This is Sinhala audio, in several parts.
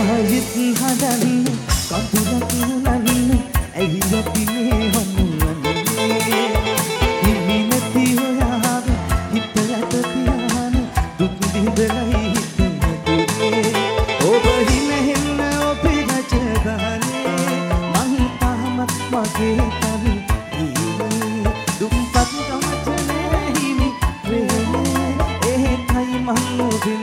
ආයෙත් හදන්න කඳුලක් නන්න ඇයි අපි මේ හමුවන්නේ හිමි නැති ඔයාව හිතයට තියාන දුක් විඳලයි හිතන්නේ ඔබ හිමෙන්න ඔබේ රජගහනේ මං තාමත් මගේ තනි දුම්පත් කමචනේ හිමි වෙන්නේ ඒකයි මං ඔබෙන්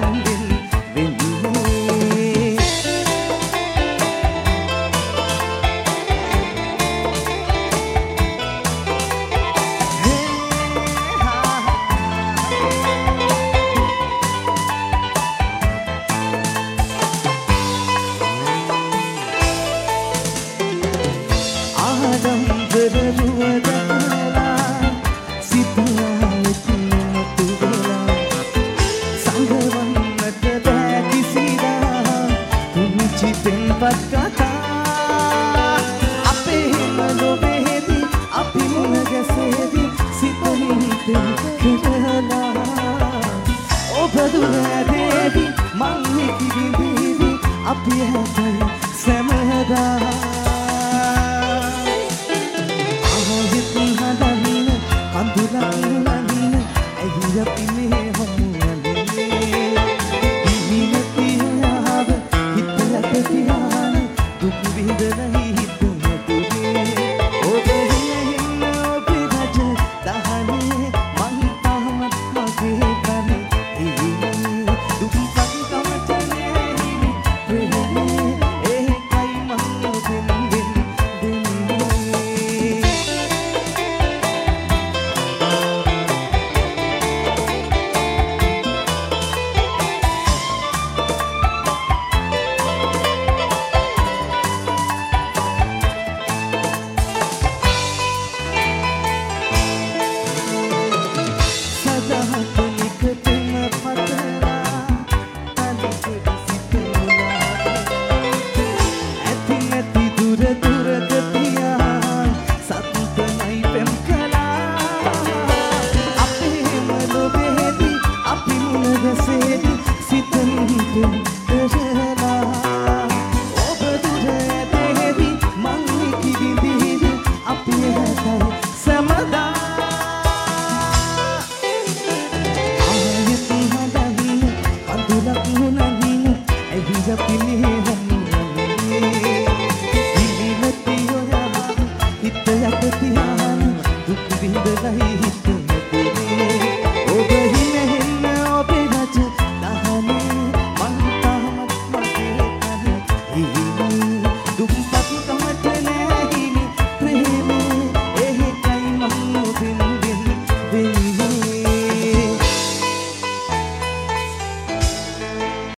හිත යට තියාන දුක් විඳලා හිත